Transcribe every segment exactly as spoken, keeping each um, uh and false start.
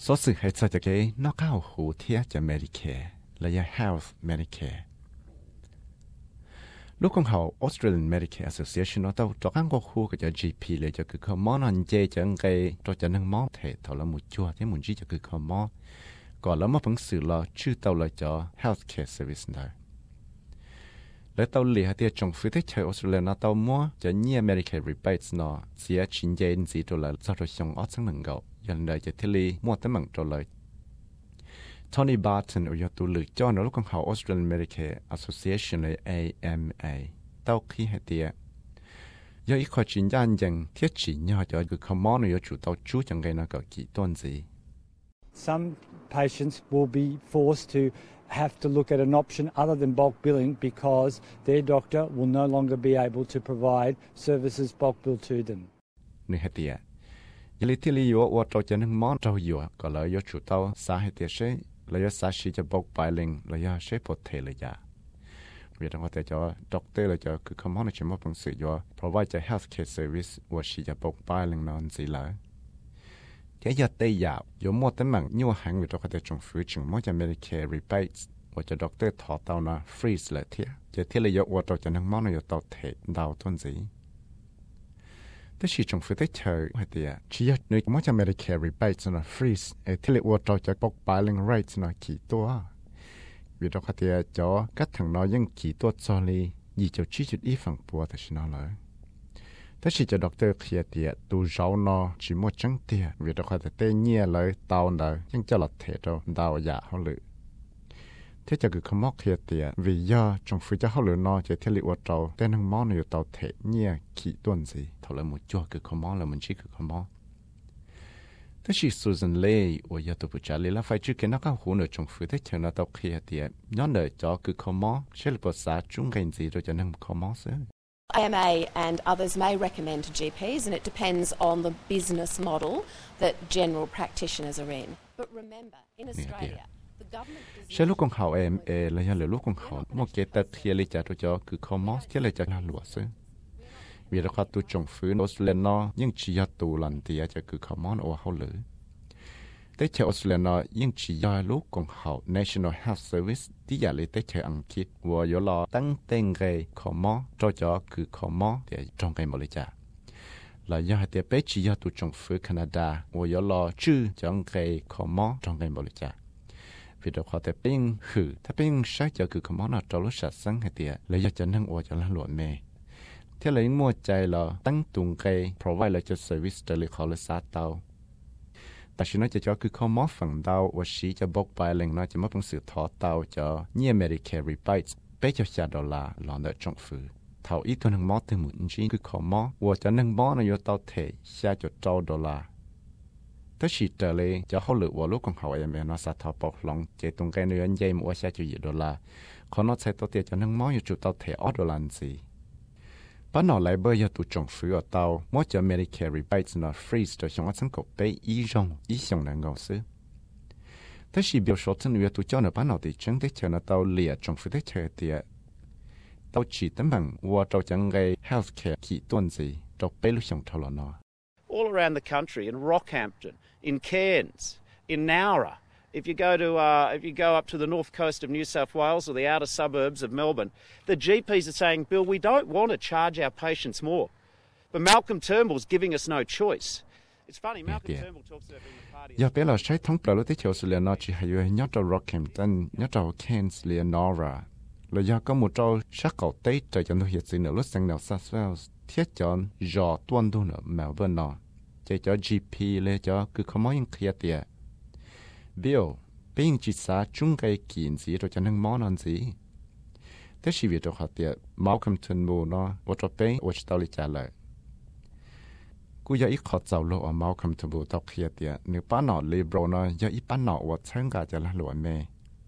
số sự hệ cho cái nó cao hữu thiết cho Medicare là do Health Medicare lúc con hậu Australian Medicare Association nó tao cho các ngõ khu của cho giê pêเลยcho cứ có món ăn chơi cho cái cho cho năng món thể thầu là một chua thế một gì cho cứ có món còn là mất phẳng sự là chưa tao là cho healthcare service này lấy tao lì hạt tiền trong phía tây châu Australia nó tao mua cho nhiều Medicare rebates nó sẽ chín mươi gì đô la sau đó xong ở sang nâng gạo dần đời cho thế li mua tấm bằng đô la Tony Barton ở tụ lựa cho nó lúc con học Australian Medicare Association là A M A tao khi hạt tiền do ít khó chính gian rằng thiết chỉ nhau cho cái common ở chủ tao chú chẳng cái nó có kỳ toan gì. Some patients will be forced to have to look at an option other than bulk billing because their doctor will no longer be able to provide services bulk bill to them. Nửa hạt tiền, giờ lý thiết lý yếu ở trâu chân hưng món trâu yếu, có lợi yếu chủ tao xã hạt tiền sẽ lợi yếu xã sĩ cho bulk billing lợi yếu sẽ phụ thể lợi giả. Vì đó có thể cho doctor lợi cho cứ common chỉ một bằng sự yếu provide cho healthcare service và sĩ cho bulk billing nó gì lợi. Cái giờ tây dạo,有冇得問因為行為都佢哋仲負責冇就 Medicare rebates，或者 doctor ถอ到那 freeze 嚟貼，就貼嚟有我到就能冇能有到貼到頓子。但是仲負責佢係啲啊，只有你冇就 Medicare rebates 那 freeze，誒貼嚟我到就 book billing rates 那幾多啊？vì đó佢哋咗吉藤內應幾多咗你，而就只就一份半就是哪來。แต่สิจะด็อกเตอร์เขียเตียตูเจ้าเนาะจิมัวจังเตียวิธีเขาจะเตะเงี้ยเลยตาวเลยยังจะหลัดเทโตดาวยาเขาเลยที่จะคือขมอกเขียเตียวิยาจงฟื้นจะเขาเลยเนาะจะเทลิวัวเจ้าแต่นังมอเนี่ยเตาเทเงี้ยขี้ต้นสิเท่าไรมุจัวคือขมอแล้วมันชี้คือขมอแต่สิซูซันเล่ว่ายาตัวผู้ชายเลยแล้วไฟจืดกันนักหูเนี่ยจงฟื้นได้เชิญเราเตาเขียเตียย้อนเลยจอคือขมอเชื่อภาษาจุงกันสิโดยจะนั่งขมอเสือ A M A and others may recommend to G Ps, and it depends on the business model that general practitioners are in. But remember, in Australia, the government does not... ใช่ลูกของเขา A M A แล้วยังเหลือลูกของเขาโมเกตเทียลิจ่าตัวจอคือคอมอสที่เลยจะลาหลวซึ่งวิธีการตัวจงฟื้นออสเตรเลียนยิ่งชี้ยตัวลันเตียจะคือคอมอนโอเขาเลยแต่เชออสเตรเลียนยิ่งชี้ยลูกของเขา National Health Service ที่อยากเลยแต่เชออังกฤษว่าอยู่รอตั้งเต็งเกยคอมอตัวจอคือคอมอเดี๋ยวจงเกยหมดเลยจ้ะแล้วยังให้เดี๋ยวไปชี้ยตัวจงฟื้นแคนาดาว่าอยู่รอชื่อจงเกยคอมอจงเกยหมดเลยจ้ะวิธีการแต่เป็นคือถ้าเป็นใช้จะคือคอมอน่ะตัวรสชาติสังให้เดี๋ยวแล้วอยากจะนั่งว่าจะละหลวมเมย์ที่เลยมั่วใจเราตั้งตุงเกย provide เลยจะ service เดี๋ยวเลยเขาเลยซาเตาแต่ฉันน่าจะจะคือเขามอฝั่งดาวว่าชีจะบอกไปเรื่องน่าจะมาเป็นสื่อทอดาวจะเนี่ย Medicare rebates ไปจะชาดอลลาร์หลอนเดจงฟื้นเท่าอีตัวหนึ่งมอถึงหมื่นจีคือเขามอว่าจะหนึ่งมอในยตาวเทชาจะเจ้าดอลลาร์แต่ชีเตเลยจะเขาเหลือว่าลูกของเขาเองเป็นนักสัตว์ปกลองเจตรงกันในยันยัยมัวชาจะยี่ดอลลาร์เขาน่าใช้ตัวเตียจะหนึ่งมออยู่จุดตาวเทออดอลลาร์สิป้านอไลเบอร์ยาตุจงฟื้นเอาเตามั่วจะ Medicare rebates น่ะ freeze โดยช่วงสังกัดไปอีจงอีส่งหนังเงาซื้อแต่ชีเบียวชดถึงยาตุเจ้าในป้านอติจังได้เชิญเตาเลียจงฟื้นได้เชิญเตียเตาฉีดตั้งบังว่าเตาจังไง healthcare ขีดต้นสิเตาไปลุส่งทลนอ All around the country in Rockhampton, in Cairns, in Nowra. If you go to uh, if you go up to the north coast of New South Wales or the outer suburbs of Melbourne, the G Ps are saying, Bill, we don't want to charge our patients more. But Malcolm Turnbull's giving us no choice. It's funny, Malcolm yeah. Turnbull talks about being a party... Yeah, bây giờ sẽ thống bạo lúc tới chiều sự liền nó chỉ hay nhớ trâu Rockhampton, nhớ trâu Cairns, liền Nora. Là do có một trâu sắc cầu tế trời cho nó hiện sự nữa lúc sang nào South Wales, thiết chọn dò tuân đô nữa Melbourne nó. Chạy cho G P lên cho cứ không có những khía tiệt. Bill, bên chỉ xã chung cái kiện gì rồi cho nên món ăn gì. Thế chỉ vì đó họ tiệt Malcolm Turnbull nó, và cho bên và cho tao đi trả lời. Cú giờ ít khó giàu lộ ở Malcolm Turnbull tao kia tiệt, nếu bán nọ liberal nó, giờ ít bán nọ và参加就là lụa mê.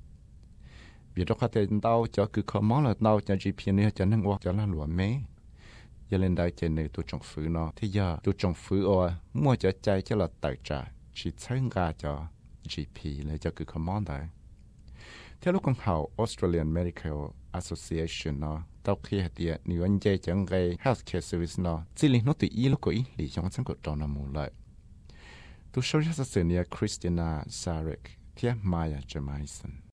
Vì đó họ tiệt tao cho cứ có món là tao cho G P này cho nên và cho là lụa mê. Giờ lên đây trên này tôi trồng phứ nó, thì giờ tôi trồng phứ ở mua cho trái cho là tài trả, chỉ参加cho G P เลยจะคือ command ได้ที่ลูกของเขา Australian Medical Association เนาะตอกขี้เดียนิวันเจจังไง healthcare service เนาะจิลินนติอีลูกก็อีหลีจงสังกัดตอนนั้นหมดเลย tu show ya sa nia Christina Sarek tia Maya Jamison